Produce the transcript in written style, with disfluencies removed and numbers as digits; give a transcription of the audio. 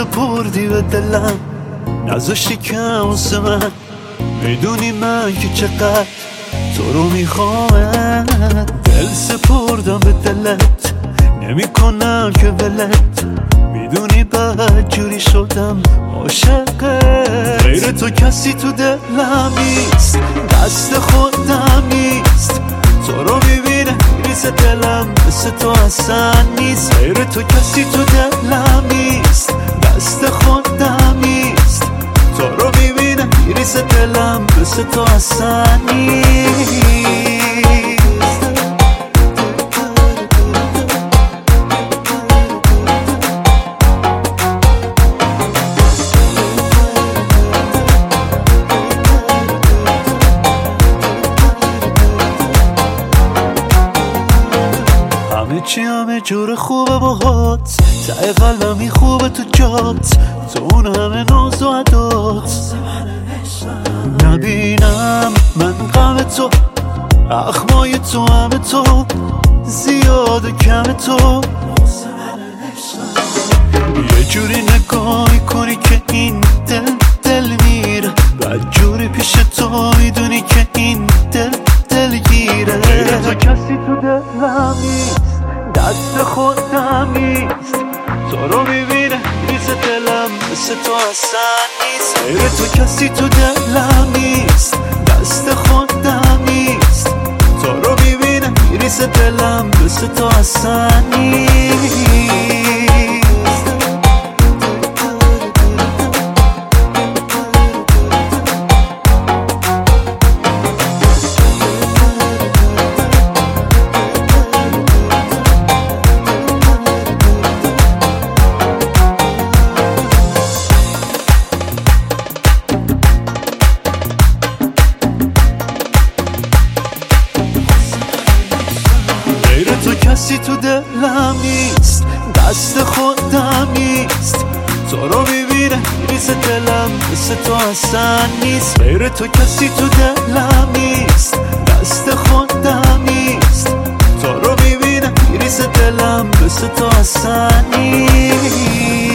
سپردی به دلم، نذاشتی کم واسه من. میدونی من که چقدر تو رو میخوامت، دل سپردم به دلت، نمی کنم که ولت. میدونی بعد جوری شدم عاشقت، غیر تو کسی تو دلم نیست، دست خودم نیست. تو رو میبینه میریزه دلم، مثل تو اصلا نیست. غیر تو کسی تو دلم نیست، دست خودم نیست. تو رو میبینه میریزه دلم، مثل تو اصلا نیست. همه جور خوبه باهات، ته قلبمی خوبه تو جات، تو اون همه ناز و عدات. نبینم من غم تو، اخمای تو همه تو، زیاد و کم تو. یه جوری نگاه کنی که این دل میره، بعد جوری پیش تو میدونی که این دلگیره. غیر تو کسی تو دلم نیست، دست خودم نیست. تو رو میبینه میریزه دلم، مثل تو اصلا نیست. غیر تو کسی تو دلم نیست، دست خودم نیست. تو رو میبینه میریزه دلم، مثل تو اصلا نیست. کسی تو دلم نیست، دست خودم نیست. تو رو میبینه میریزه دلم، مثل تو اصلا نیست. غیر تو کسی تو دلم نیست، دست خودم نیست. تو رو میبینه میریزه دلم، مثل تو اصلا نیست.